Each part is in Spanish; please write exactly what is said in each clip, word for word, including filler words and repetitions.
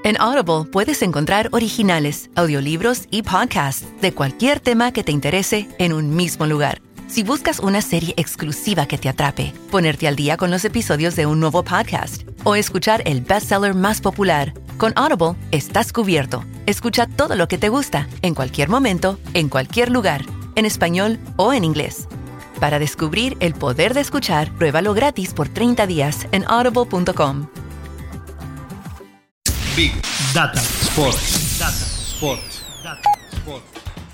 En Audible puedes encontrar originales, audiolibros y podcasts de cualquier tema que te interese en un mismo lugar. Si buscas una serie exclusiva que te atrape, ponerte al día con los episodios de un nuevo podcast o escuchar el bestseller más popular, con Audible estás cubierto. Escucha todo lo que te gusta, en cualquier momento, en cualquier lugar, en español o en inglés. Para descubrir el poder de escuchar, pruébalo gratis por treinta días en audible punto com. Big Data Sports. Data Sports. Data Sports.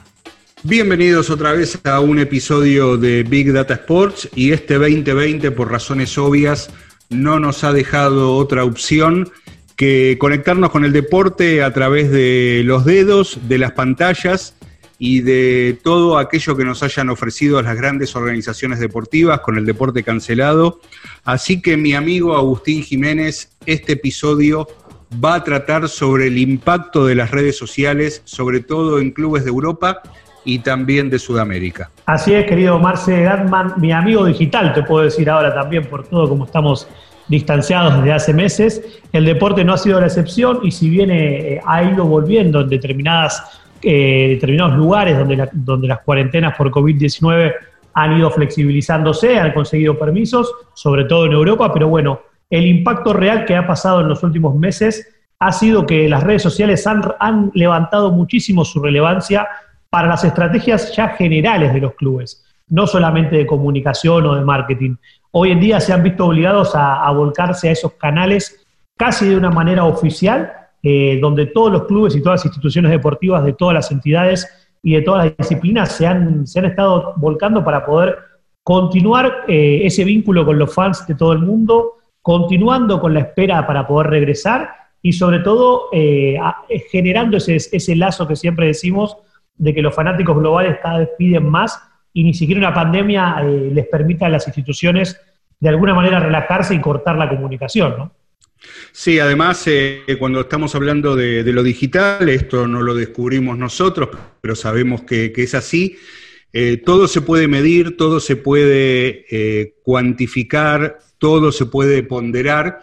Bienvenidos otra vez a un episodio de Big Data Sports, y este veinte veinte, por razones obvias, no nos ha dejado otra opción que conectarnos con el deporte a través de los dedos, de las pantallas y de todo aquello que nos hayan ofrecido las grandes organizaciones deportivas con el deporte cancelado. Así que, mi amigo Agustín Jiménez, este episodio va a tratar sobre el impacto de las redes sociales, sobre todo en clubes de Europa y también de Sudamérica. Así es, querido Marce Gatman, mi amigo digital, te puedo decir ahora también, por todo como estamos distanciados desde hace meses. El deporte no ha sido la excepción, y si bien eh, ha ido volviendo en determinadas, eh, determinados lugares donde, la, donde las cuarentenas por covid diecinueve han ido flexibilizándose, han conseguido permisos, sobre todo en Europa, pero bueno, el impacto real que ha pasado en los últimos meses ha sido que las redes sociales han, han levantado muchísimo su relevancia para las estrategias ya generales de los clubes, no solamente de comunicación o de marketing. Hoy en día se han visto obligados a, a volcarse a esos canales casi de una manera oficial, eh, donde todos los clubes y todas las instituciones deportivas de todas las entidades y de todas las disciplinas se han, se han estado volcando para poder continuar eh, ese vínculo con los fans de todo el mundo, continuando con la espera para poder regresar y sobre todo eh, a, generando ese, ese lazo que siempre decimos de que los fanáticos globales cada vez piden más, y ni siquiera una pandemia eh, les permite a las instituciones de alguna manera relajarse y cortar la comunicación, ¿no? Sí, además, eh, cuando estamos hablando de, de lo digital, esto no lo descubrimos nosotros, pero sabemos que, que es así. Eh, todo se puede medir, todo se puede eh, cuantificar, todo se puede ponderar,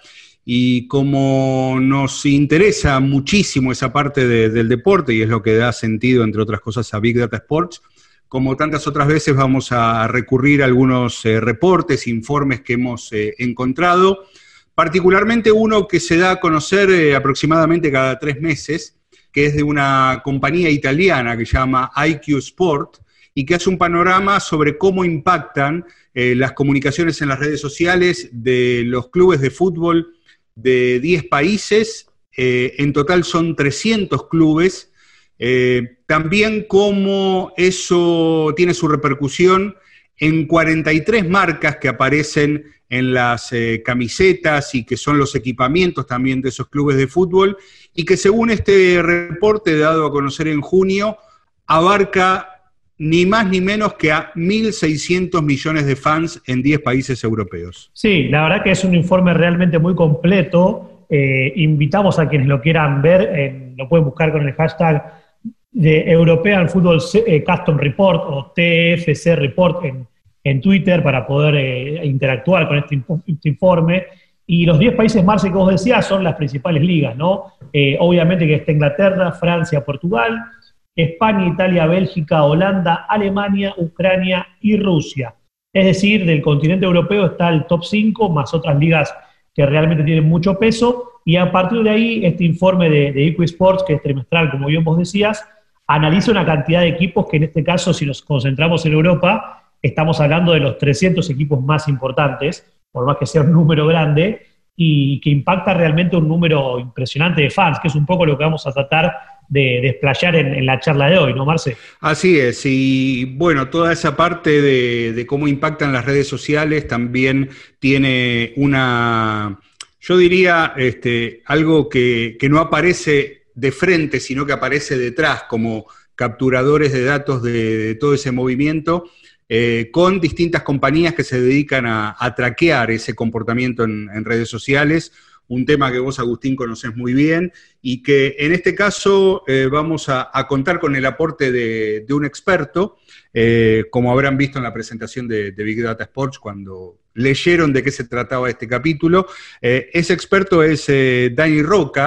y como nos interesa muchísimo esa parte de, del deporte, y es lo que da sentido, entre otras cosas, a Big Data Sports, como tantas otras veces vamos a recurrir a algunos eh, reportes, informes que hemos eh, encontrado, particularmente uno que se da a conocer eh, aproximadamente cada tres meses, que es de una compañía italiana que se llama I Q Sport, y que hace un panorama sobre cómo impactan eh, las comunicaciones en las redes sociales de los clubes de fútbol de diez países, eh, en total son trescientos clubes, eh, también cómo eso tiene su repercusión en cuarenta y tres marcas que aparecen en las eh, camisetas y que son los equipamientos también de esos clubes de fútbol, y que según este reporte dado a conocer en junio, abarca ni más ni menos que a mil seiscientos millones de fans en diez países europeos. Sí, la verdad que es un informe realmente muy completo. Eh, invitamos a quienes lo quieran ver, eh, lo pueden buscar con el hashtag de European Football eh, Custom Report o T F C Report en, en Twitter para poder eh, interactuar con este, este informe. Y los diez países, Marce, que vos decías, son las principales ligas, ¿no? Eh, obviamente que está Inglaterra, Francia, Portugal, España, Italia, Bélgica, Holanda, Alemania, Ucrania y Rusia. Es decir, del continente europeo está el top cinco, más otras ligas que realmente tienen mucho peso, y a partir de ahí este informe de, de I Q Sports, que es trimestral, como bien vos decías, analiza una cantidad de equipos que en este caso, si nos concentramos en Europa, estamos hablando de los trescientos equipos más importantes, por más que sea un número grande, y que impacta realmente un número impresionante de fans, que es un poco lo que vamos a tratar de desplayar en, en la charla de hoy, ¿no, Marce? Así es, y bueno, toda esa parte de, de cómo impactan las redes sociales también tiene una, yo diría, este, algo que, que no aparece de frente, sino que aparece detrás, como capturadores de datos de, de todo ese movimiento, eh, con distintas compañías que se dedican a, a traquear ese comportamiento en, en redes sociales. Un tema que vos, Agustín, conocés muy bien, y que en este caso eh, vamos a, a contar con el aporte de, de un experto, eh, como habrán visto en la presentación de, de Big Data Sports cuando leyeron de qué se trataba este capítulo. Eh, ese experto es eh, Dani Roca,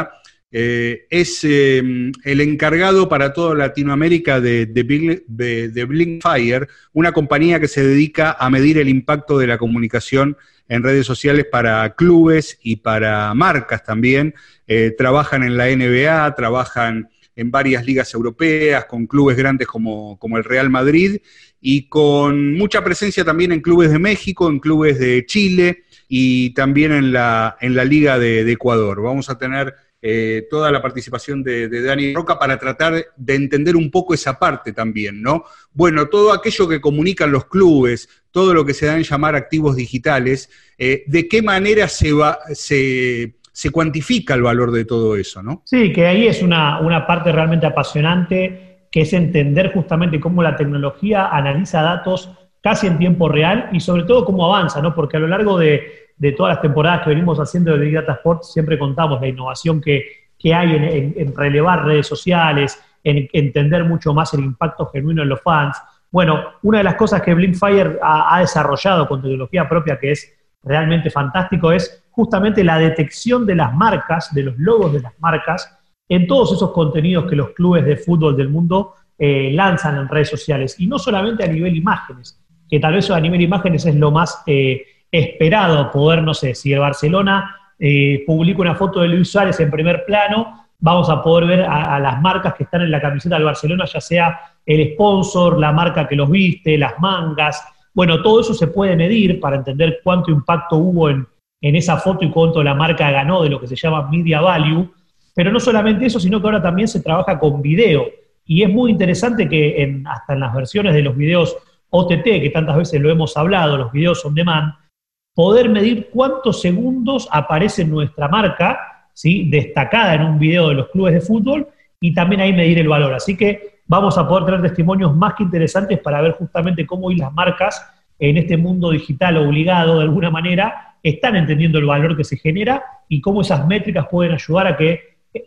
eh, es eh, el encargado para toda Latinoamérica de, de, Blink, de, de Blinkfire, una compañía que se dedica a medir el impacto de la comunicación en redes sociales para clubes y para marcas también. Eh, trabajan en la N B A, trabajan en varias ligas europeas, con clubes grandes como, como el Real Madrid, y con mucha presencia también en clubes de México, en clubes de Chile y también en la, en la Liga de, de Ecuador. Vamos a tener eh, toda la participación de, de Dani Roca para tratar de entender un poco esa parte también, ¿no? Bueno, todo aquello que comunican los clubes, todo lo que se da en llamar activos digitales, eh, ¿de qué manera se va, se, se cuantifica el valor de todo eso, ¿no? Sí, que ahí es una, una parte realmente apasionante, que es entender justamente cómo la tecnología analiza datos casi en tiempo real y sobre todo cómo avanza, ¿no? Porque a lo largo de, de todas las temporadas que venimos haciendo de Big Data Sports siempre contamos la innovación que, que hay en, en, en relevar redes sociales, en entender mucho más el impacto genuino en los fans. Bueno, una de las cosas que Blinkfire ha, ha desarrollado con tecnología propia que es realmente fantástico es justamente la detección de las marcas, de los logos de las marcas, en todos esos contenidos que los clubes de fútbol del mundo eh, lanzan en redes sociales. Y no solamente a nivel imágenes, que tal vez a nivel imágenes es lo más eh, esperado, poder, no sé, si el Barcelona eh, publica una foto de Luis Suárez en primer plano, vamos a poder ver a, a las marcas que están en la camiseta del Barcelona, ya sea el sponsor, la marca que los viste, las mangas. Bueno, todo eso se puede medir para entender cuánto impacto hubo en, en esa foto y cuánto la marca ganó de lo que se llama media value. Pero no solamente eso, sino que ahora también se trabaja con video. Y es muy interesante que en, hasta en las versiones de los videos O T T, que tantas veces lo hemos hablado, los videos on demand, poder medir cuántos segundos aparece nuestra marca, ¿sí?, destacada en un video de los clubes de fútbol, y también ahí medir el valor. Así que vamos a poder tener testimonios más que interesantes para ver justamente cómo hoy las marcas en este mundo digital obligado, de alguna manera, están entendiendo el valor que se genera y cómo esas métricas pueden ayudar a que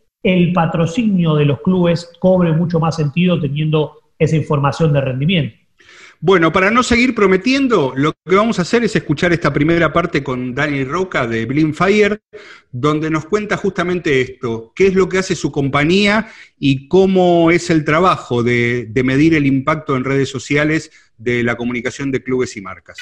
el patrocinio de los clubes cobre mucho más sentido teniendo esa información de rendimiento. Bueno, para no seguir prometiendo, lo que vamos a hacer es escuchar esta primera parte con Dani Roca de Blinkfire, donde nos cuenta justamente esto, qué es lo que hace su compañía y cómo es el trabajo de, de medir el impacto en redes sociales de la comunicación de clubes y marcas.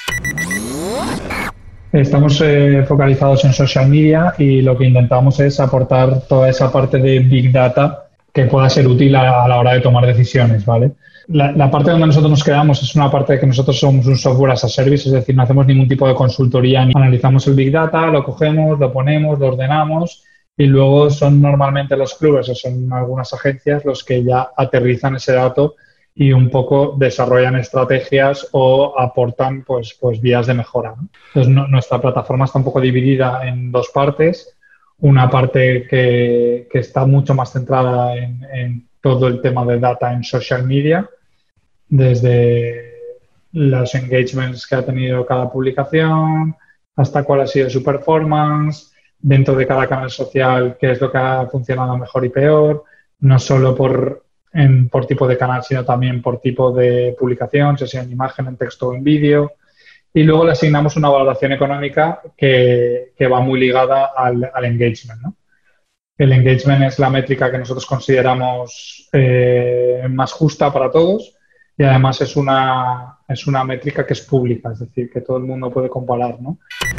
Estamos eh, focalizados en social media y lo que intentamos es aportar toda esa parte de Big Data que pueda ser útil a, a la hora de tomar decisiones, ¿vale? La, la parte donde nosotros nos quedamos es una parte de que nosotros somos un software as a service, es decir, no hacemos ningún tipo de consultoría, ni analizamos el Big Data, lo cogemos, lo ponemos, lo ordenamos y luego son normalmente los clubes o son algunas agencias los que ya aterrizan ese dato y un poco desarrollan estrategias o aportan pues, pues vías de mejora, ¿no? Entonces, no, nuestra plataforma está un poco dividida en dos partes. Una parte que, que está mucho más centrada en, en todo el tema de data en social media, desde los engagements que ha tenido cada publicación, hasta cuál ha sido su performance, dentro de cada canal social, qué es lo que ha funcionado mejor y peor, no solo por... En, por tipo de canal, sino también por tipo de publicación, si sea en imagen, en texto o en vídeo. Y luego le asignamos una valoración económica que, que va muy ligada al, al engagement, ¿no? El engagement es la métrica que nosotros consideramos eh, más justa para todos y además es una, es una métrica que es pública, es decir, que todo el mundo puede comparar, ¿no?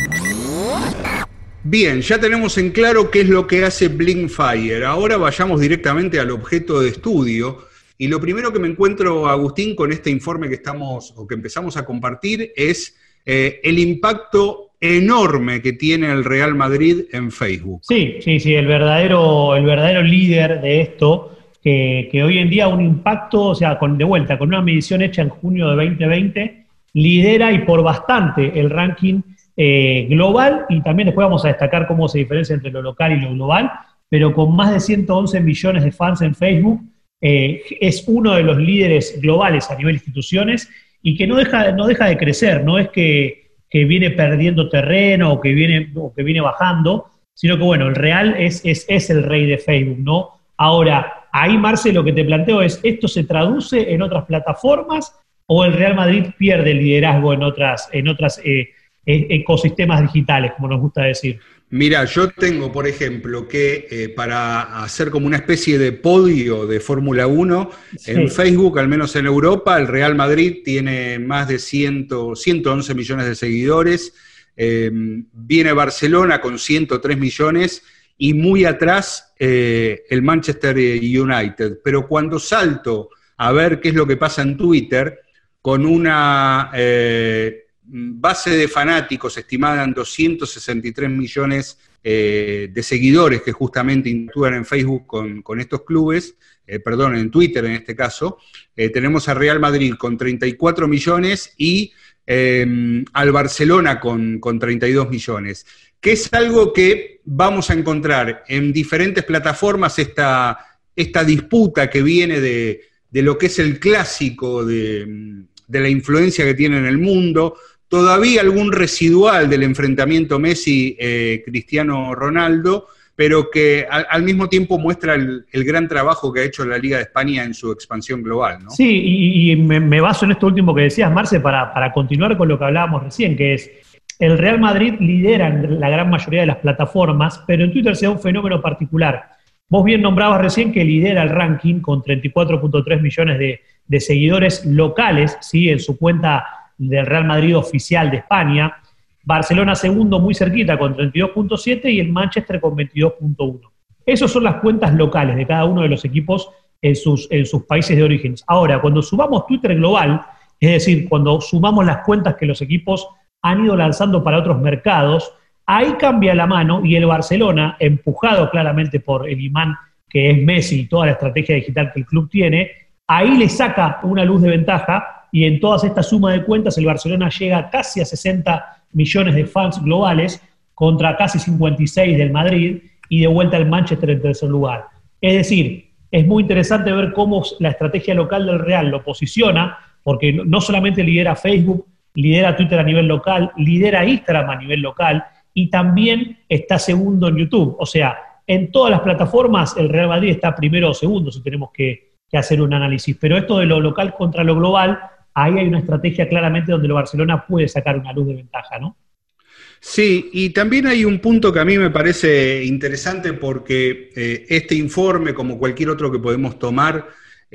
Bien, ya tenemos en claro qué es lo que hace Blinkfire. Ahora vayamos directamente al objeto de estudio. Y lo primero que me encuentro, Agustín, con este informe que estamos o que empezamos a compartir es eh, el impacto enorme que tiene el Real Madrid en Facebook. Sí, sí, sí, el verdadero, el verdadero líder de esto, que, que hoy en día un impacto, o sea, con, de vuelta, con una medición hecha en junio de veinte veinte, lidera y por bastante el ranking Eh, global, y también después vamos a destacar cómo se diferencia entre lo local y lo global, pero con más de ciento once millones de fans en Facebook, eh, es uno de los líderes globales a nivel de instituciones y que no deja, no deja de crecer, no es que, que viene perdiendo terreno o que viene, o que viene bajando, sino que bueno, el Real es, es, es el rey de Facebook, ¿no? Ahora, ahí, Marce, lo que te planteo es, ¿esto se traduce en otras plataformas o el Real Madrid pierde el liderazgo en otras, en otras eh, ecosistemas digitales, como nos gusta decir? Mira, yo tengo, por ejemplo, que eh, para hacer como una especie de podio de Fórmula uno, sí. En Facebook, al menos en Europa, el Real Madrid tiene más de ciento once millones de seguidores, eh, viene Barcelona con ciento tres millones y muy atrás eh, el Manchester United. Pero cuando salto a ver qué es lo que pasa en Twitter, con una... Eh, base de fanáticos estimada en doscientos sesenta y tres millones eh, de seguidores que justamente interactúan en Facebook con, con estos clubes, eh, perdón, en Twitter en este caso, eh, tenemos a Real Madrid con treinta y cuatro millones y eh, al Barcelona con, con treinta y dos millones, que es algo que vamos a encontrar en diferentes plataformas, esta, esta disputa que viene de, de lo que es el clásico de, de la influencia que tiene en el mundo. Todavía algún residual del enfrentamiento Messi-Cristiano eh, Ronaldo, pero que al, al mismo tiempo muestra el, el gran trabajo que ha hecho la Liga de España en su expansión global, ¿no? Sí, y, y me, me baso en esto último que decías, Marce, para, para continuar con lo que hablábamos recién, que es el Real Madrid lidera en la gran mayoría de las plataformas, pero en Twitter se da un fenómeno particular. Vos bien nombrabas recién que lidera el ranking con treinta y cuatro punto tres millones de, de seguidores locales, ¿sí? En su cuenta del Real Madrid oficial de España, Barcelona segundo muy cerquita con treinta y dos punto siete y el Manchester con veintidós punto uno. Esas son las cuentas locales de cada uno de los equipos en sus, en sus países de origen. Ahora, cuando sumamos Twitter global, es decir, cuando sumamos las cuentas que los equipos han ido lanzando para otros mercados, ahí cambia la mano y el Barcelona, empujado claramente por el imán que es Messi y toda la estrategia digital que el club tiene, ahí le saca una luz de ventaja. Y en todas estas sumas de cuentas, el Barcelona llega casi a sesenta millones de fans globales contra casi cincuenta y seis del Madrid y de vuelta el Manchester en tercer lugar. Es decir, es muy interesante ver cómo la estrategia local del Real lo posiciona, porque no solamente lidera Facebook, lidera Twitter a nivel local, lidera Instagram a nivel local y también está segundo en YouTube. O sea, en todas las plataformas el Real Madrid está primero o segundo si tenemos que, que hacer un análisis. Pero esto de lo local contra lo global, ahí hay una estrategia claramente donde el Barcelona puede sacar una luz de ventaja, ¿no? Sí, y también hay un punto que a mí me parece interesante porque eh, este informe, como cualquier otro que podemos tomar,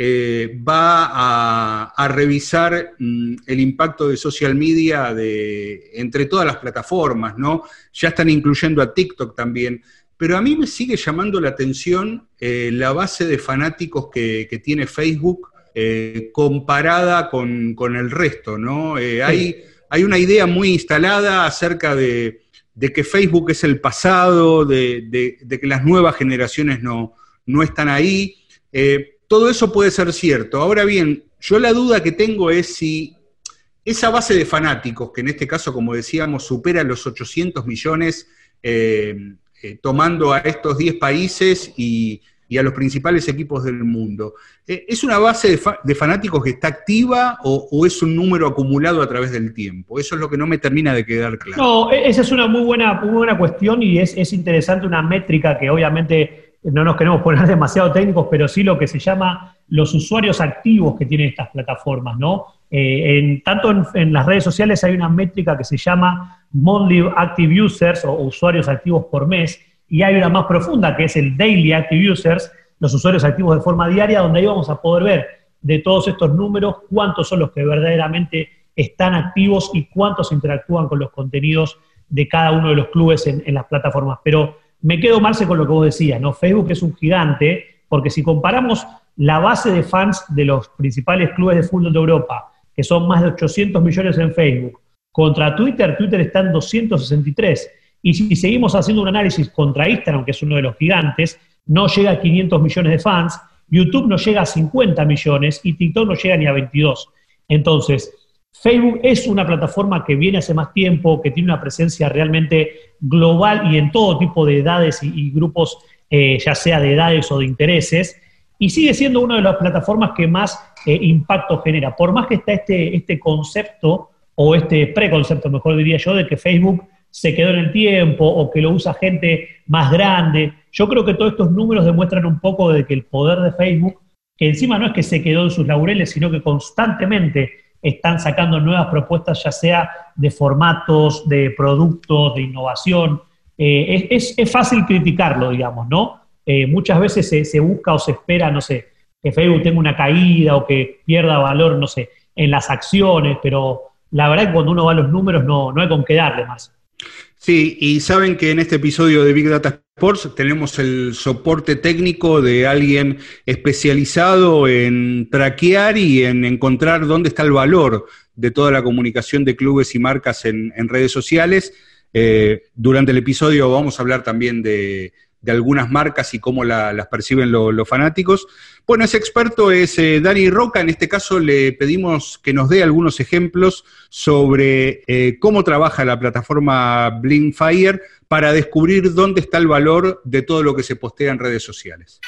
eh, va a, a revisar mm, el impacto de social media de, entre todas las plataformas, ¿no? Ya están incluyendo a TikTok también, pero a mí me sigue llamando la atención eh, la base de fanáticos que, que tiene Facebook, Eh, comparada con, con el resto, ¿no? Eh, hay, hay una idea muy instalada acerca de, de que Facebook es el pasado, de, de, de que las nuevas generaciones no, no están ahí. Eh, todo eso puede ser cierto. Ahora bien, yo la duda que tengo es si esa base de fanáticos, que en este caso, como decíamos, supera los ochocientos millones, eh, eh, tomando a estos diez países y... y a los principales equipos del mundo. ¿Es una base de, fa- de fanáticos que está activa o, o es un número acumulado a través del tiempo? Eso es lo que no me termina de quedar claro. No, esa es una muy buena, muy buena cuestión y es, es interesante una métrica que obviamente no nos queremos poner demasiado técnicos, pero sí lo que se llama los usuarios activos que tienen estas plataformas, ¿no? Eh, en, tanto en, en las redes sociales hay una métrica que se llama Monthly Active Users o, o usuarios activos por mes, y hay una más profunda que es el Daily Active Users, los usuarios activos de forma diaria, donde ahí vamos a poder ver de todos estos números cuántos son los que verdaderamente están activos y cuántos interactúan con los contenidos de cada uno de los clubes en, en las plataformas. Pero me quedo, Marce, con lo que vos decías, ¿no? Facebook es un gigante, porque si comparamos la base de fans de los principales clubes de fútbol de Europa, que son más de ochocientos millones en Facebook, contra Twitter, Twitter está en doscientos sesenta y tres. Y si seguimos haciendo un análisis contra Instagram, que es uno de los gigantes, no llega a quinientos millones de fans, YouTube no llega a cincuenta millones y TikTok no llega ni a veintidós. Entonces, Facebook es una plataforma que viene hace más tiempo, que tiene una presencia realmente global y en todo tipo de edades y, y grupos, eh, ya sea de edades o de intereses, y sigue siendo una de las plataformas que más eh, impacto genera. Por más que está este, este concepto, o este preconcepto, mejor diría yo, de que Facebook se quedó en el tiempo o que lo usa gente más grande. Yo creo que todos estos números demuestran un poco de que el poder de Facebook, que encima no es que se quedó en sus laureles, sino que constantemente están sacando nuevas propuestas, ya sea de formatos, de productos, de innovación, eh, es, es fácil criticarlo, digamos, ¿no? Eh, muchas veces se, se busca o se espera, no sé, que Facebook tenga una caída o que pierda valor, no sé, en las acciones, pero la verdad es que cuando uno va a los números no, no hay con qué darle más. Sí, y saben que en este episodio de Big Data Sports tenemos el soporte técnico de alguien especializado en traquear y en encontrar dónde está el valor de toda la comunicación de clubes y marcas en, en redes sociales. Eh, durante el episodio vamos a hablar también de, de algunas marcas y cómo la, las perciben lo, los fanáticos. Bueno, ese experto es eh, Dani Roca. En este caso le pedimos que nos dé algunos ejemplos sobre eh, cómo trabaja la plataforma Blinkfire para descubrir dónde está el valor de todo lo que se postea en redes sociales.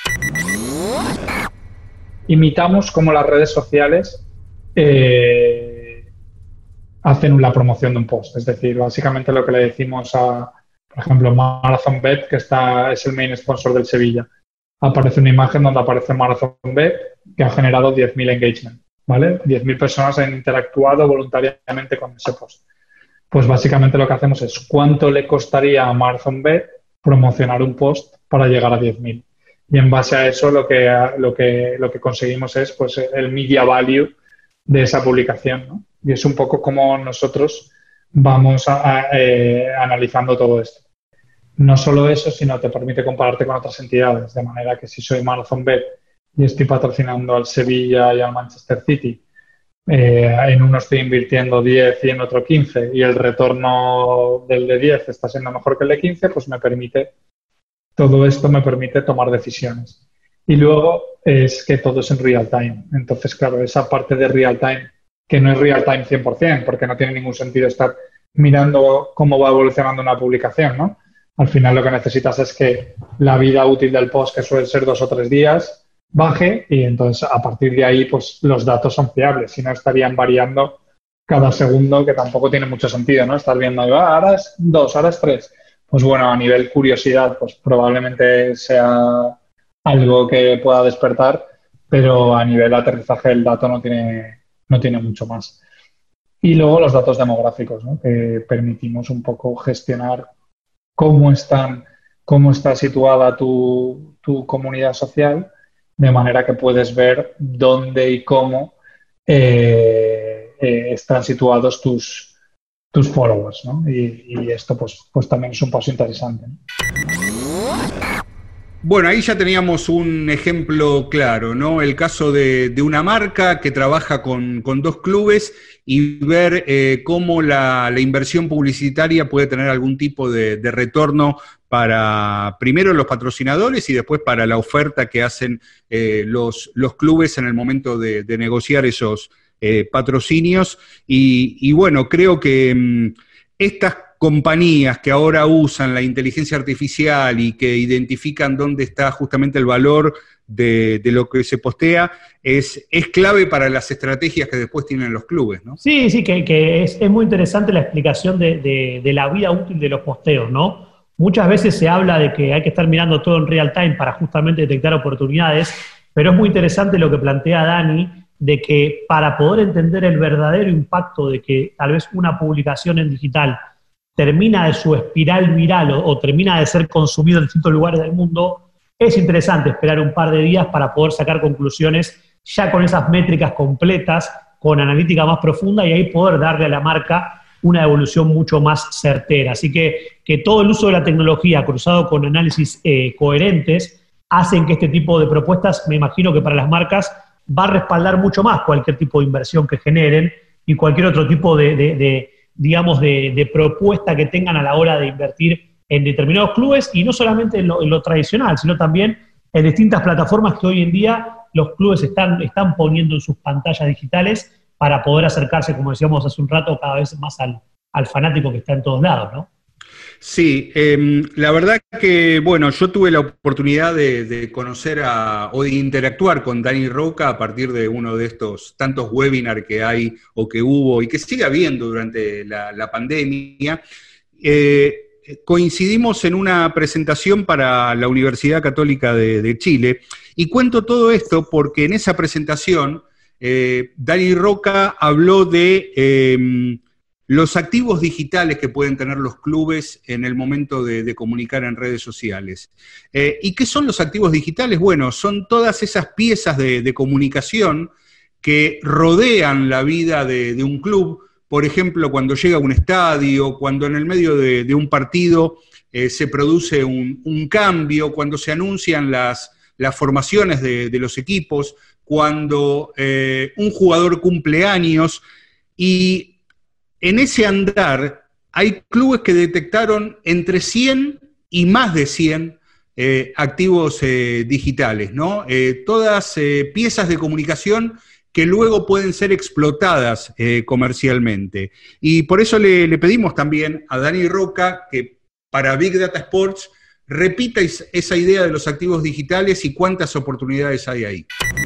Imitamos cómo las redes sociales eh, hacen la promoción de un post. Es decir, básicamente lo que le decimos a, por ejemplo, MarathonBet, que está, es el main sponsor del Sevilla. Aparece una imagen donde aparece MarathonBet, que ha generado diez mil engagement, ¿vale? diez mil personas han interactuado voluntariamente con ese post. Pues básicamente lo que hacemos es cuánto le costaría a MarathonBet promocionar un post para llegar a diez mil. Y en base a eso lo que, lo que, lo que conseguimos es pues, el media value de esa publicación, ¿no? Y es un poco como nosotros vamos a, a, eh, analizando todo esto. No solo eso, sino te permite compararte con otras entidades, de manera que si soy MarathonBet y estoy patrocinando al Sevilla y al Manchester City, eh, en uno estoy invirtiendo diez y en otro quince, y el retorno del de diez está siendo mejor que el de quince, pues me permite, todo esto me permite tomar decisiones. Y luego es que todo es en real time. Entonces, claro, esa parte de real time, que no es real time cien por ciento, porque no tiene ningún sentido estar mirando cómo va evolucionando una publicación, ¿no? Al final lo que necesitas es que la vida útil del post, que suele ser dos o tres días, baje, y entonces a partir de ahí pues los datos son fiables. Si no, estarían variando cada segundo, que tampoco tiene mucho sentido, ¿no? Estar viendo, ah, ahora es dos, ahora es tres. Pues bueno, a nivel curiosidad, pues probablemente sea algo que pueda despertar, pero a nivel aterrizaje el dato no tiene, no tiene mucho más. Y luego los datos demográficos, ¿no? Que permitimos un poco gestionar cómo están, cómo está situada tu, tu comunidad social, de manera que puedes ver dónde y cómo eh, eh, están situados tus, tus followers, ¿no? Y, y esto pues, pues también es un paso interesante, ¿no? Bueno, ahí ya teníamos un ejemplo claro, ¿no? El caso de, de una marca que trabaja con, con dos clubes y ver eh, cómo la, la inversión publicitaria puede tener algún tipo de, de retorno para, primero, los patrocinadores y después para la oferta que hacen eh, los, los clubes en el momento de, de negociar esos eh, patrocinios. Y, y bueno, creo que mmm, estas compañías que ahora usan la inteligencia artificial y que identifican dónde está justamente el valor de, de lo que se postea, es, es clave para las estrategias que después tienen los clubes, ¿no? Sí, sí, que, que es, es muy interesante la explicación de, de, de la vida útil de los posteos, ¿no? Muchas veces se habla de que hay que estar mirando todo en real time para justamente detectar oportunidades, pero es muy interesante lo que plantea Dani, de que para poder entender el verdadero impacto de que tal vez una publicación en digital termina de su espiral viral o, o termina de ser consumido en distintos lugares del mundo, es interesante esperar un par de días para poder sacar conclusiones ya con esas métricas completas, con analítica más profunda, y ahí poder darle a la marca una evolución mucho más certera. Así que, que todo el uso de la tecnología cruzado con análisis eh, coherentes hacen que este tipo de propuestas, me imagino que para las marcas, va a respaldar mucho más cualquier tipo de inversión que generen y cualquier otro tipo de, de, de digamos, de, de propuesta que tengan a la hora de invertir en determinados clubes, y no solamente en lo, en lo tradicional, sino también en distintas plataformas que hoy en día los clubes están, están poniendo en sus pantallas digitales para poder acercarse, como decíamos hace un rato, cada vez más al, al fanático que está en todos lados, ¿no? Sí, eh, la verdad que, bueno, yo tuve la oportunidad de, de conocer a, o de interactuar con Dani Roca a partir de uno de estos tantos webinars que hay o que hubo y que sigue habiendo durante la, la pandemia. Eh, coincidimos en una presentación para la Universidad Católica de, de Chile, y cuento todo esto porque en esa presentación eh, Dani Roca habló de... Eh, los activos digitales que pueden tener los clubes en el momento de, de comunicar en redes sociales. Eh, ¿Y qué son los activos digitales? Bueno, son todas esas piezas de, de comunicación que rodean la vida de, de un club. Por ejemplo, cuando llega a un estadio, cuando en el medio de, de un partido eh, se produce un, un cambio, cuando se anuncian las, las formaciones de, de los equipos, cuando eh, un jugador cumple años. Y en ese andar hay clubes que detectaron entre cien y más de cien eh, activos eh, digitales, ¿no? Eh, todas eh, piezas de comunicación que luego pueden ser explotadas eh, comercialmente. Y por eso le, le pedimos también a Dani Roca que para Big Data Sports repita esa idea de los activos digitales y cuántas oportunidades hay ahí.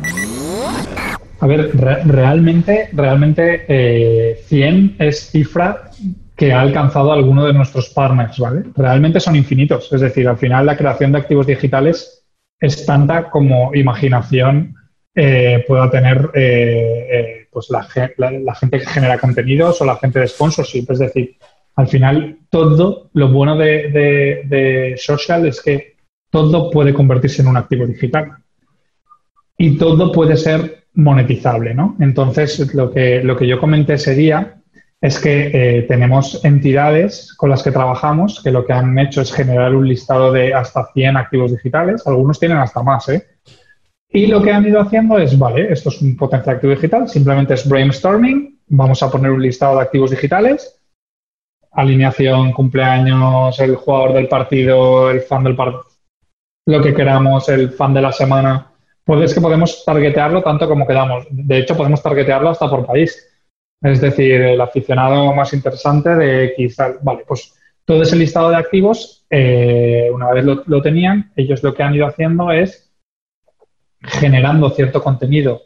A ver, re realmente, realmente eh, cien es cifra que ha alcanzado alguno de nuestros partners, ¿vale? Realmente son infinitos, es decir, al final la creación de activos digitales es tanta como imaginación eh, pueda tener eh, eh, pues la, la, la gente que genera contenidos o la gente de sponsorship, es decir, al final todo, lo bueno de, de, de social es que todo puede convertirse en un activo digital y todo puede ser monetizable, ¿no? Entonces, lo que, lo que yo comenté ese día es que eh, tenemos entidades con las que trabajamos que lo que han hecho es generar un listado de hasta cien activos digitales, algunos tienen hasta más, ¿eh? Y lo que han ido haciendo es, vale, esto es un potencial activo digital, simplemente es brainstorming, vamos a poner un listado de activos digitales, alineación, cumpleaños, el jugador del partido, el fan del partido, lo que queramos, el fan de la semana. Pues es que podemos targetearlo tanto como queramos. De hecho, podemos targetearlo hasta por país. Es decir, el aficionado más interesante de X. Vale, pues todo ese listado de activos, eh, una vez lo, lo tenían, ellos lo que han ido haciendo es generando cierto contenido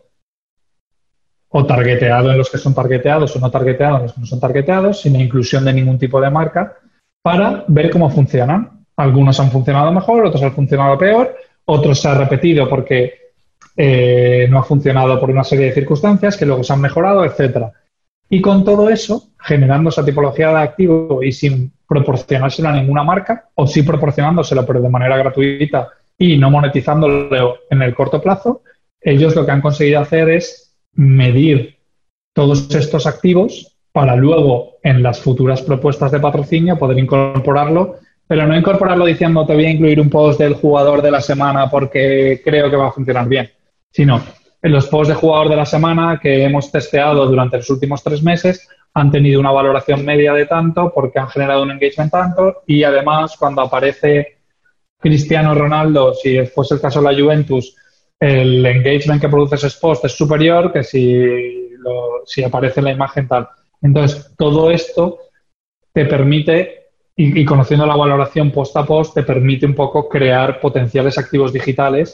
o targeteado en los que son targeteados o no targeteado en los que no son targeteados, sin inclusión de ningún tipo de marca, para ver cómo funcionan. Algunos han funcionado mejor, otros han funcionado peor, otros se han repetido porque eh, no ha funcionado por una serie de circunstancias que luego se han mejorado, etcétera. Y con todo eso, generando esa tipología de activo y sin proporcionárselo a ninguna marca, o sí proporcionándoselo pero de manera gratuita y no monetizándolo en el corto plazo, ellos lo que han conseguido hacer es medir todos estos activos para luego en las futuras propuestas de patrocinio poder incorporarlo, pero no incorporarlo diciendo te voy a incluir un post del jugador de la semana porque creo que va a funcionar bien, sino en los posts de jugador de la semana que hemos testeado durante los últimos tres meses han tenido una valoración media de tanto porque han generado un engagement tanto y además cuando aparece Cristiano Ronaldo, si fuese el caso de la Juventus, el engagement que produce ese post es superior que si, lo, si aparece en la imagen tal. Entonces, todo esto te permite, y, y conociendo la valoración post a post, te permite un poco crear potenciales activos digitales.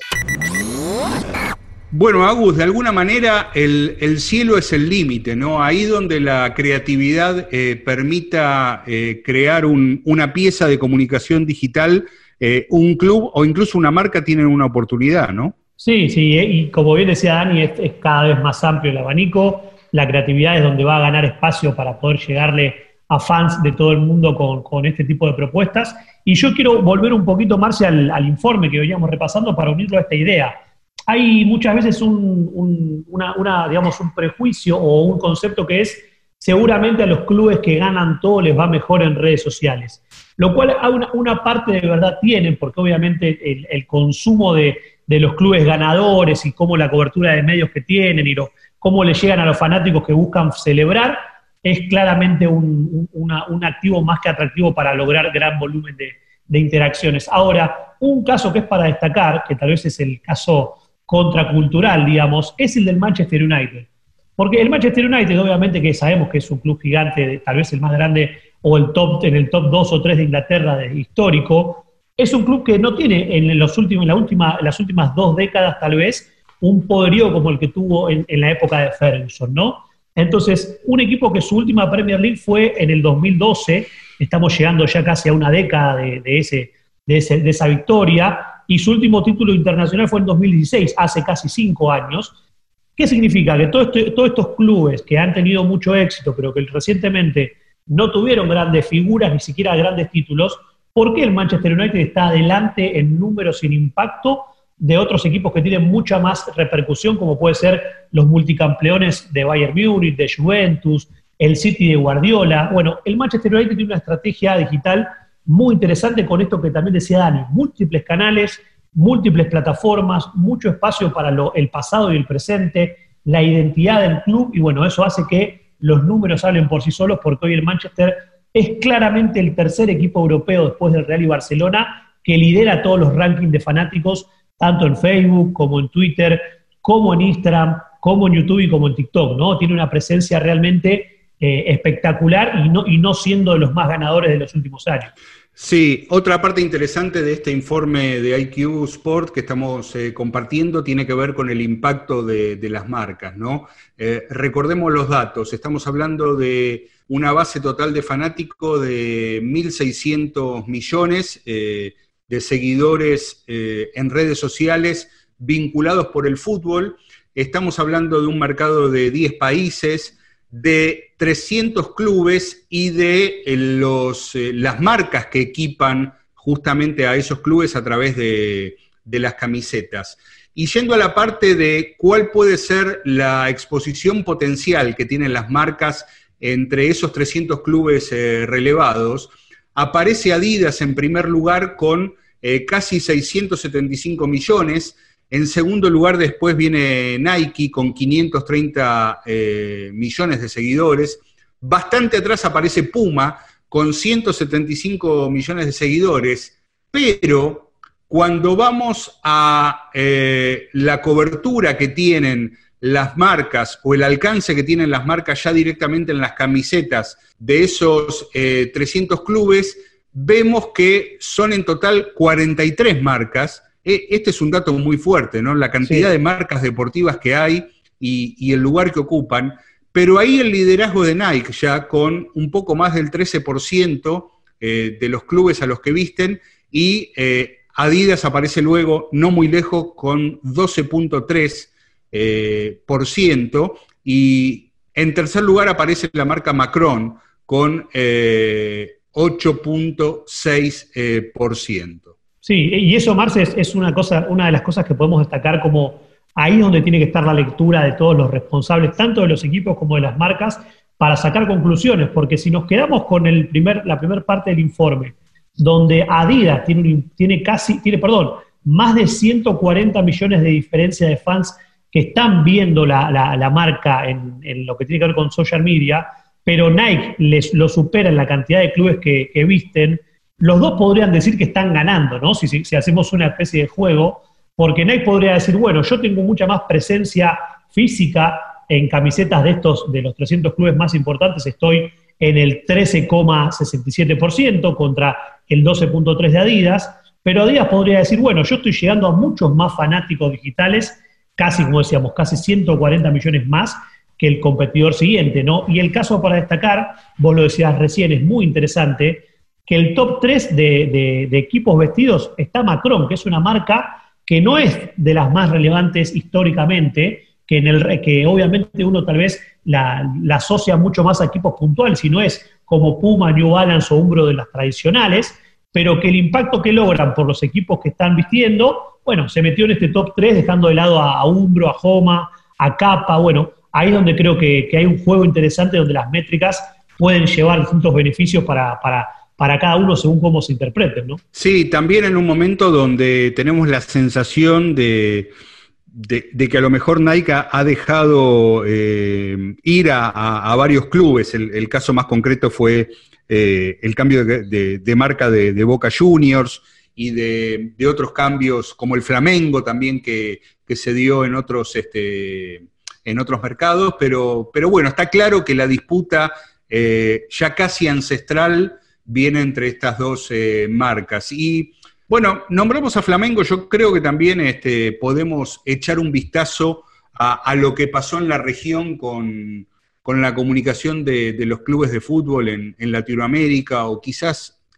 Bueno, Agus, de alguna manera el, el cielo es el límite, ¿no? Ahí donde la creatividad eh, permita eh, crear un, una pieza de comunicación digital, eh, un club o incluso una marca tienen una oportunidad, ¿no? Sí, sí, y como bien decía Dani, es, es cada vez más amplio el abanico, la creatividad es donde va a ganar espacio para poder llegarle a fans de todo el mundo con, con este tipo de propuestas. Y yo quiero volver un poquito, Marcia, al, al informe que veníamos repasando para unirlo a esta idea. Hay muchas veces un, un, una, una, digamos, un prejuicio o un concepto que es seguramente a los clubes que ganan todo les va mejor en redes sociales, lo cual una, una parte de verdad tienen, porque obviamente el, el consumo de, de los clubes ganadores y cómo la cobertura de medios que tienen y lo, cómo le llegan a los fanáticos que buscan celebrar es claramente un, un, una, un activo más que atractivo para lograr gran volumen de, de interacciones. Ahora, un caso que es para destacar, que tal vez es el caso contracultural, digamos, es el del Manchester United. Porque el Manchester United, obviamente que sabemos que es un club gigante, tal vez el más grande o el top, en el top dos o tres de Inglaterra de histórico, es un club que no tiene en, los últimos, en la última, las últimas dos décadas tal vez un poderío como el que tuvo en, en la época de Ferguson, ¿no? Entonces, un equipo que su última Premier League fue en el dos mil doce, estamos llegando ya casi a una década de, de, ese, de, ese, de esa victoria, y su último título internacional fue en dos mil dieciséis, hace casi cinco años. ¿Qué significa? Que todo este, todos estos clubes que han tenido mucho éxito, pero que recientemente no tuvieron grandes figuras, ni siquiera grandes títulos. ¿Por qué el Manchester United está adelante en números sin impacto de otros equipos que tienen mucha más repercusión, como puede ser los multicampeones de Bayern Múnich, de Juventus, el City de Guardiola? Bueno, el Manchester United tiene una estrategia digital muy interesante con esto que también decía Dani, múltiples canales, múltiples plataformas, mucho espacio para lo, el pasado y el presente, la identidad del club, y bueno, eso hace que los números hablen por sí solos, porque hoy el Manchester es claramente el tercer equipo europeo después del Real y Barcelona que lidera todos los rankings de fanáticos, tanto en Facebook como en Twitter, como en Instagram, como en YouTube y como en TikTok, ¿no? Tiene una presencia realmente eh, espectacular y no, y no siendo de los más ganadores de los últimos años. Sí, otra parte interesante de este informe de I Q Sport que estamos eh, compartiendo tiene que ver con el impacto de, de las marcas, ¿no? Eh, recordemos los datos, estamos hablando de una base total de fanáticos de mil seiscientos millones eh, de seguidores eh, en redes sociales vinculados por el fútbol, estamos hablando de un mercado de diez países, de trescientos clubes y de eh, los, eh, las marcas que equipan justamente a esos clubes a través de, de las camisetas. Y yendo a la parte de cuál puede ser la exposición potencial que tienen las marcas entre esos trescientos clubes eh, relevados, aparece Adidas en primer lugar con eh, casi seiscientos setenta y cinco millones. En segundo lugar, después viene Nike con quinientos treinta eh, millones de seguidores. Bastante atrás aparece Puma con ciento setenta y cinco millones de seguidores. Pero cuando vamos a eh, la cobertura que tienen las marcas o el alcance que tienen las marcas ya directamente en las camisetas de esos eh, trescientos clubes, vemos que son en total cuarenta y tres marcas. Este es un dato muy fuerte, ¿no? La cantidad sí. de marcas deportivas que hay y, y el lugar que ocupan, pero ahí el liderazgo de Nike ya con un poco más del trece por ciento eh, de los clubes a los que visten, y eh, Adidas aparece luego no muy lejos con doce punto tres por ciento, eh, y en tercer lugar aparece la marca Macron con eh, ocho punto seis por ciento. Sí, y eso, Marce, es, es una cosa, una de las cosas que podemos destacar como ahí donde tiene que estar la lectura de todos los responsables, tanto de los equipos como de las marcas, para sacar conclusiones, porque si nos quedamos con el primer, la primera parte del informe, donde Adidas tiene, un, tiene casi, tiene, perdón, más de ciento cuarenta millones de diferencia de fans que están viendo la, la, la marca en, en lo que tiene que ver con social media, pero Nike les lo supera en la cantidad de clubes que, que visten. Los dos podrían decir que están ganando, ¿no? Si, si, si hacemos una especie de juego, porque Nike podría decir, bueno, yo tengo mucha más presencia física en camisetas de estos, de los trescientos clubes más importantes, estoy en el trece coma sesenta y siete por ciento contra el doce punto tres por ciento de Adidas, pero Adidas podría decir, bueno, yo estoy llegando a muchos más fanáticos digitales, casi, como decíamos, casi ciento cuarenta millones más que el competidor siguiente, ¿no? Y el caso para destacar, vos lo decías recién, es muy interesante, que el top tres de, de, de equipos vestidos está Macron, que es una marca que no es de las más relevantes históricamente, que, en el, que obviamente uno tal vez la, la asocia mucho más a equipos puntuales, si no es como Puma, New Balance o Umbro de las tradicionales, pero que el impacto que logran por los equipos que están vistiendo, bueno, se metió en este top tres, dejando de lado a, a Umbro, a Homa, a Kappa. Bueno, ahí es donde creo que, que hay un juego interesante donde las métricas pueden llevar distintos beneficios para... para para cada uno según cómo se interpreten, ¿no? Sí, también en un momento donde tenemos la sensación de, de, de que a lo mejor Nike ha dejado eh, ir a, a, a varios clubes. El, el caso más concreto fue eh, el cambio de, de, de marca de, de Boca Juniors y de, de otros cambios como el Flamengo también que, que se dio en otros, este, en otros mercados, pero, pero bueno, está claro que la disputa eh, ya casi ancestral viene entre estas dos eh, marcas. Y bueno, nombramos a Flamengo, yo creo que también este, podemos echar un vistazo a, a lo que pasó en la región con, con la comunicación de, de los clubes de fútbol en, en Latinoamérica, o quizás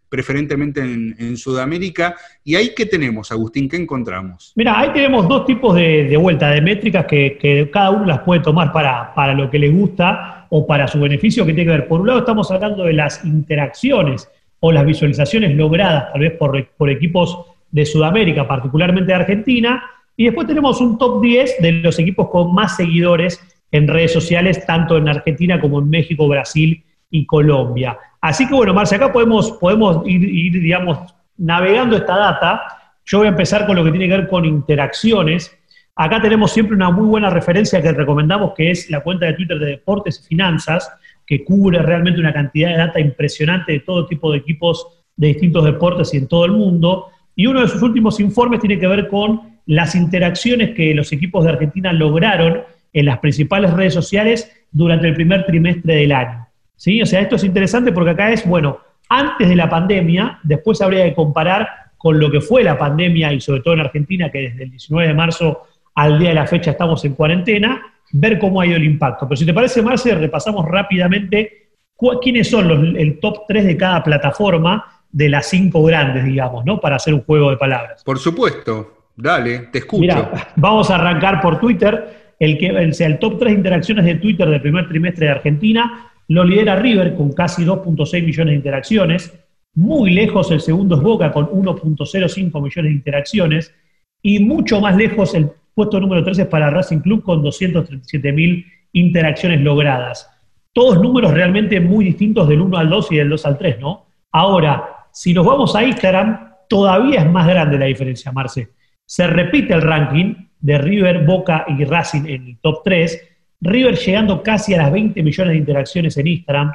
preferentemente en, en Sudamérica. ¿Y ahí qué tenemos, Agustín? ¿Qué encontramos? Mira, ahí tenemos dos tipos de, de vuelta, de métricas que, que cada uno las puede tomar para, para lo que le gusta o para su beneficio, que tiene que ver. Por un lado estamos hablando de las interacciones o las visualizaciones logradas tal vez por, por equipos de Sudamérica, particularmente de Argentina, y después tenemos un top diez de los equipos con más seguidores en redes sociales, tanto en Argentina como en México, Brasil y Colombia. Así que bueno, Marce, acá podemos, podemos ir, ir, digamos, navegando esta data. Yo voy a empezar con lo que tiene que ver con interacciones. Acá tenemos siempre una muy buena referencia que recomendamos, que es la cuenta de Twitter de Deportes y Finanzas, que cubre realmente una cantidad de data impresionante de todo tipo de equipos de distintos deportes y en todo el mundo. Y uno de sus últimos informes tiene que ver con las interacciones que los equipos de Argentina lograron en las principales redes sociales durante el primer trimestre del año. ¿Sí? O sea, esto es interesante porque acá es, bueno, antes de la pandemia, después habría que comparar con lo que fue la pandemia y sobre todo en Argentina, que desde el diecinueve de marzo al día de la fecha estamos en cuarentena, ver cómo ha ido el impacto. Pero si te parece, Marce, repasamos rápidamente quiénes son los, el top tres de cada plataforma de las cinco grandes, digamos, ¿no? Para hacer un juego de palabras. Por supuesto, dale, te escucho. Mira, vamos a arrancar por Twitter. El, que, el, sea, el top tres de interacciones de Twitter del primer trimestre de Argentina lo lidera River con casi dos punto seis millones de interacciones. Muy lejos el segundo es Boca con uno punto cero cinco millones de interacciones. Y mucho más lejos el puesto número tres es para Racing Club con doscientas treinta y siete mil interacciones logradas. Todos números realmente muy distintos del uno al dos y del dos al tres, ¿no? Ahora, si nos vamos a Instagram, todavía es más grande la diferencia, Marce. Se repite el ranking de River, Boca y Racing en el top tres, River llegando casi a las veinte millones de interacciones en Instagram,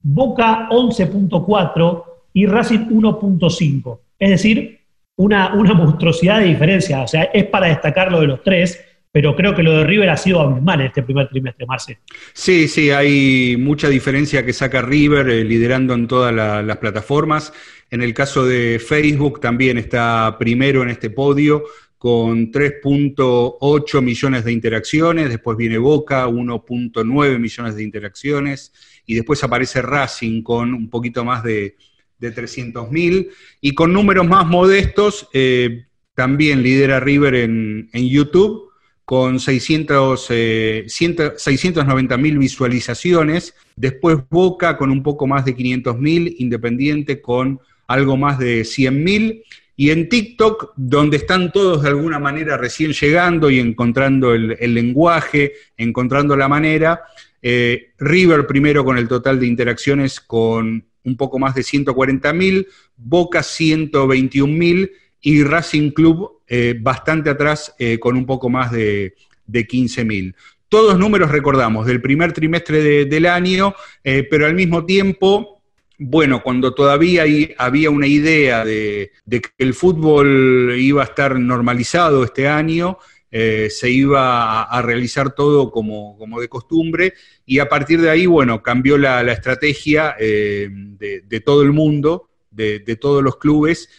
Boca once punto cuatro y Racing uno punto cinco. Es decir, una, una monstruosidad de diferencia. O sea, es para destacar lo de los tres, pero creo que lo de River ha sido abismal en este primer trimestre, Marce. Sí, sí, hay mucha diferencia que saca River, eh, liderando en todas la, las plataformas. En el caso de Facebook también está primero en este podio, con tres punto ocho millones de interacciones, después viene Boca, uno punto nueve millones de interacciones, y después aparece Racing con un poquito más de, de trescientos mil, y con números más modestos, eh, también lidera River en, en YouTube, con seiscientos, eh, seiscientos noventa mil visualizaciones, después Boca con un poco más de quinientos mil, Independiente con algo más de cien mil, y en TikTok, donde están todos de alguna manera recién llegando y encontrando el, el lenguaje, encontrando la manera, eh, River primero con el total de interacciones con un poco más de ciento cuarenta mil, Boca ciento veintiún mil y Racing Club eh, bastante atrás eh, con un poco más de, de quince mil. Todos números, recordamos, del primer trimestre de, del año, eh, pero al mismo tiempo... Bueno, cuando todavía hay, había una idea de, de que el fútbol iba a estar normalizado este año, eh, se iba a, a realizar todo como, como de costumbre, y a partir de ahí, bueno, cambió la, la estrategia eh, de, de todo el mundo, de, de todos los clubes,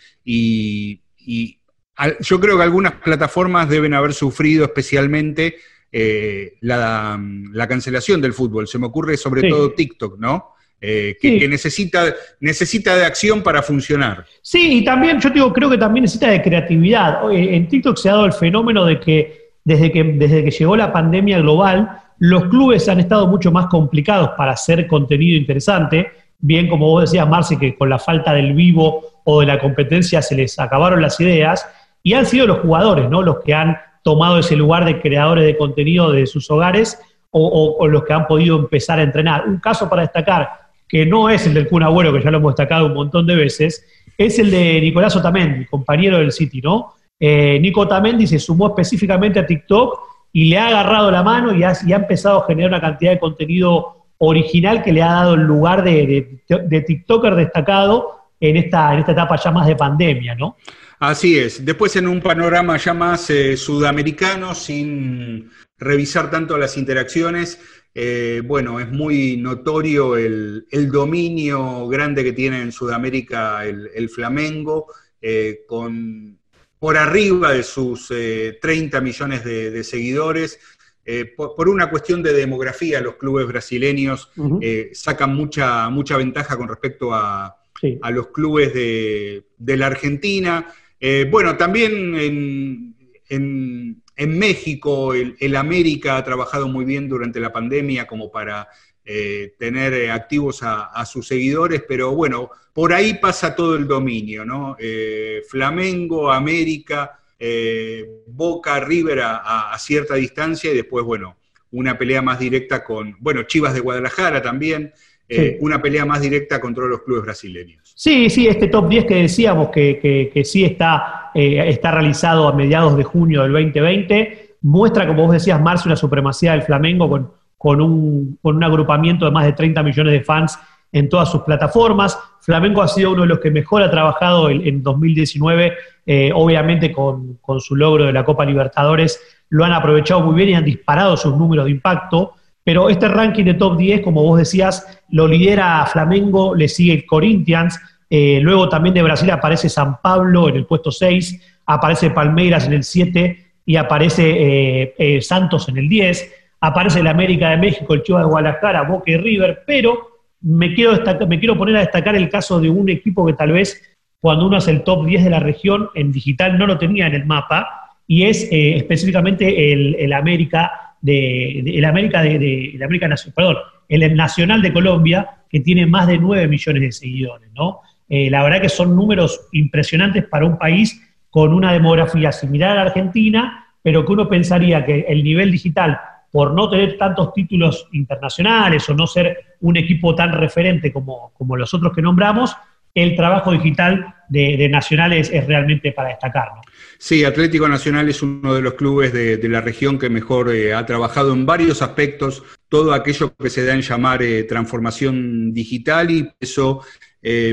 y, y al, yo creo que algunas plataformas deben haber sufrido especialmente eh, la, la cancelación del fútbol. Se me ocurre sobre sí. todo TikTok, ¿no? Eh, que, sí. que necesita, necesita de acción para funcionar. Sí, y también, yo digo, creo que también necesita de creatividad. En TikTok se ha dado el fenómeno de que desde que, desde que llegó la pandemia global, los clubes han estado mucho más complicados para hacer contenido interesante. Bien, como vos decías, Marce, que con la falta del vivo o de la competencia se les acabaron las ideas, y han sido los jugadores, ¿no?, los que han tomado ese lugar de creadores de contenido de sus hogares o, o, o los que han podido empezar a entrenar. Un caso para destacar, que no es el del Kun Agüero, que ya lo hemos destacado un montón de veces, es el de Nicolás Otamendi, compañero del City, ¿no? Eh, Nico Otamendi se sumó específicamente a TikTok y le ha agarrado la mano y ha, y ha empezado a generar una cantidad de contenido original que le ha dado el lugar de, de, de TikToker destacado en esta, en esta etapa ya más de pandemia, ¿no? Así es. Después, en un panorama ya más eh, sudamericano, sin revisar tanto las interacciones, Eh, bueno, es muy notorio el, el dominio grande que tiene en Sudamérica el, el Flamengo, eh, con por arriba de sus eh, treinta millones de, de seguidores. Eh, por, por una cuestión de demografía, los clubes brasileños uh-huh. eh, sacan mucha, mucha ventaja con respecto a, sí. a los clubes de, de la Argentina. Eh, bueno, también en, en, en México el, el América ha trabajado muy bien durante la pandemia como para eh, tener activos a, a sus seguidores, pero bueno, por ahí pasa todo el dominio, ¿no? Eh, Flamengo, América, eh, Boca, River a, a cierta distancia y después, bueno, una pelea más directa con, bueno, Chivas de Guadalajara también, eh, sí. una pelea más directa contra los clubes brasileños. Sí, sí, este top diez que decíamos que, que, que sí está, eh, está realizado a mediados de junio del veinte veinte, muestra, como vos decías, Marce, una supremacía del Flamengo con, con, un, con un agrupamiento de más de treinta millones de fans en todas sus plataformas. Flamengo ha sido uno de los que mejor ha trabajado en, en dos mil diecinueve, eh, obviamente con, con su logro de la Copa Libertadores, lo han aprovechado muy bien y han disparado sus números de impacto, pero este ranking de top diez, como vos decías, lo lidera Flamengo, le sigue el Corinthians, eh, luego también de Brasil aparece San Pablo en el puesto seis, aparece Palmeiras en el siete y aparece eh, eh, Santos en el diez, aparece el América de México, el Chivas de Guadalajara, Boca y River, pero me quiero, destacar, me quiero poner a destacar el caso de un equipo que tal vez cuando uno hace el top diez de la región, en digital no lo tenía en el mapa, y es eh, específicamente el, el América de, de el América de, de el América Nacional, perdón, el Nacional de Colombia, que tiene más de nueve millones de seguidores, ¿no? Eh, la verdad que son números impresionantes para un país con una demografía similar a la Argentina, pero que uno pensaría que el nivel digital, por no tener tantos títulos internacionales o no ser un equipo tan referente como, como los otros que nombramos, el trabajo digital de, de Nacional es, es realmente para destacar, ¿no? Sí, Atlético Nacional es uno de los clubes de, de la región que mejor eh, ha trabajado en varios aspectos, todo aquello que se da en llamar eh, transformación digital, y eso eh,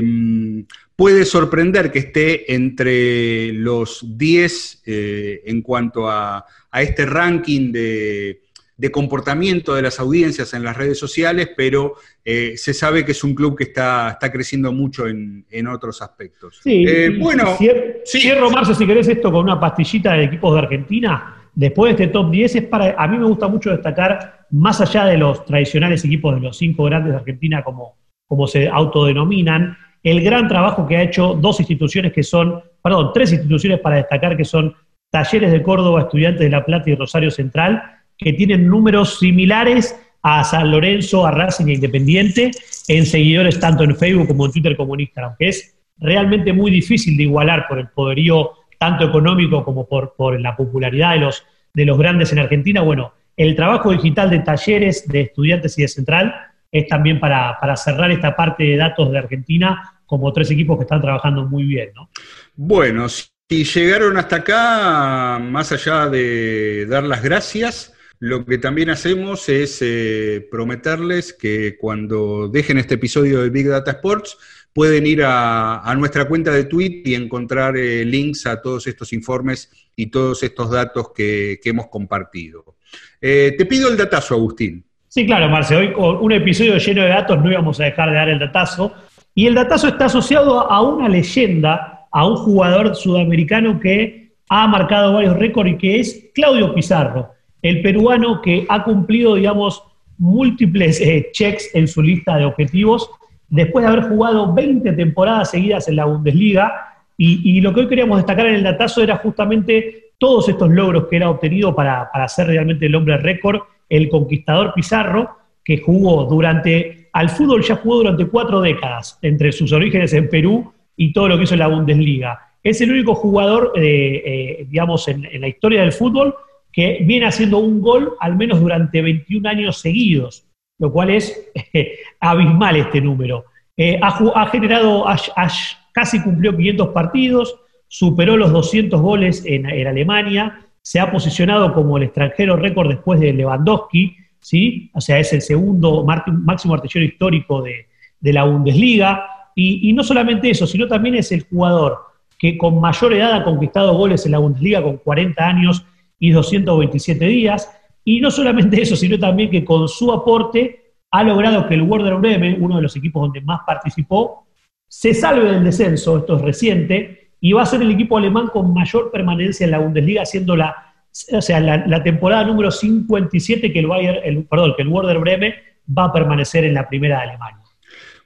puede sorprender que esté entre los diez eh, en cuanto a, a este ranking de... de comportamiento de las audiencias en las redes sociales, pero eh, se sabe que es un club que está, está creciendo mucho en, en otros aspectos. Sí, eh, bueno, cier- sí. Cierro, Marce, si querés esto con una pastillita de equipos de Argentina. Después de este top diez, es para, a mí me gusta mucho destacar, más allá de los tradicionales equipos de los cinco grandes de Argentina, como, como se autodenominan, el gran trabajo que ha hecho dos instituciones que son, perdón, tres instituciones para destacar, que son Talleres de Córdoba, Estudiantes de La Plata y Rosario Central, que tienen números similares a San Lorenzo, a Racing e Independiente, en seguidores tanto en Facebook como en Twitter como en Instagram, que es realmente muy difícil de igualar por el poderío tanto económico como por, por la popularidad de los, de los grandes en Argentina. Bueno, el trabajo digital de Talleres, de Estudiantes y de Central es también para, para cerrar esta parte de datos de Argentina, como tres equipos que están trabajando muy bien, ¿no? Bueno, si llegaron hasta acá, más allá de dar las gracias, lo que también hacemos es eh, prometerles que cuando dejen este episodio de Big Data Sports pueden ir a, a nuestra cuenta de Twitter y encontrar eh, links a todos estos informes y todos estos datos que, que hemos compartido. Eh, te pido el datazo, Agustín. Sí, claro, Marce. Hoy con un episodio lleno de datos no íbamos a dejar de dar el datazo. Y el datazo está asociado a una leyenda, a un jugador sudamericano que ha marcado varios récords y que es Claudio Pizarro, el peruano que ha cumplido, digamos, múltiples eh, checks en su lista de objetivos, después de haber jugado veinte temporadas seguidas en la Bundesliga, y, y lo que hoy queríamos destacar en el datazo era justamente todos estos logros que él ha obtenido para, para ser realmente el hombre récord, el conquistador Pizarro, que jugó durante, al fútbol ya jugó durante cuatro décadas, entre sus orígenes en Perú y todo lo que hizo en la Bundesliga. Es el único jugador, eh, eh, digamos, en, en la historia del fútbol que viene haciendo un gol al menos durante veintiún años seguidos, lo cual es eh, abismal este número. Eh, ha, ha generado, ha, ha, casi cumplió quinientos partidos, superó los doscientos goles en, en Alemania, se ha posicionado como el extranjero récord después de Lewandowski, ¿sí? O sea, es el segundo máximo artillero histórico de, de la Bundesliga, y, y no solamente eso, sino también es el jugador que con mayor edad ha conquistado goles en la Bundesliga con cuarenta años y doscientos veintisiete días, y no solamente eso, sino también que con su aporte ha logrado que el Werder Bremen, uno de los equipos donde más participó, se salve del descenso, esto es reciente, y va a ser el equipo alemán con mayor permanencia en la Bundesliga, siendo la, o sea, la, la temporada número cincuenta y siete que el, Bayern, el, perdón, que el Werder Bremen va a permanecer en la primera de Alemania.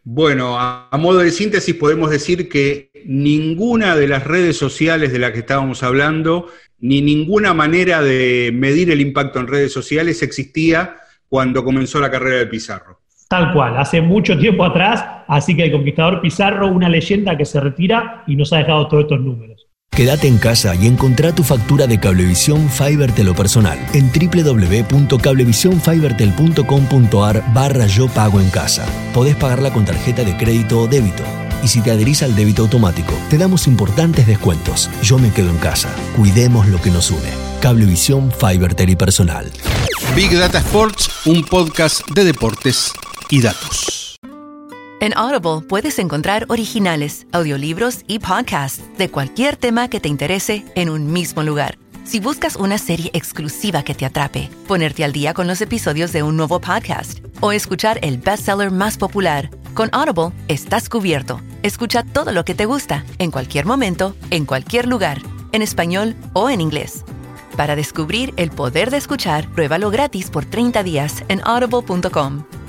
Bueno, a, a modo de síntesis podemos decir que ninguna de las redes sociales de las que estábamos hablando, ni ninguna manera de medir el impacto en redes sociales existía cuando comenzó la carrera de Pizarro. Tal cual, hace mucho tiempo atrás, así que el conquistador Pizarro, una leyenda que se retira y nos ha dejado todos estos números. Quédate en casa y encontrá tu factura de Cablevisión Fibertel o personal en doble u doble u doble u punto cablevisión fibertel punto com punto a r barra yo pago en casa. Podés pagarla con tarjeta de crédito o débito. Y si te adherís al débito automático, te damos importantes descuentos. Yo me quedo en casa. Cuidemos lo que nos une. Cablevisión Fibertel y personal. Big Data Sports, un podcast de deportes y datos. En Audible puedes encontrar originales, audiolibros y podcasts de cualquier tema que te interese en un mismo lugar. Si buscas una serie exclusiva que te atrape, ponerte al día con los episodios de un nuevo podcast o escuchar el bestseller más popular, con Audible estás cubierto. Escucha todo lo que te gusta, en cualquier momento, en cualquier lugar, en español o en inglés. Para descubrir el poder de escuchar, pruébalo gratis por treinta días en audible punto com.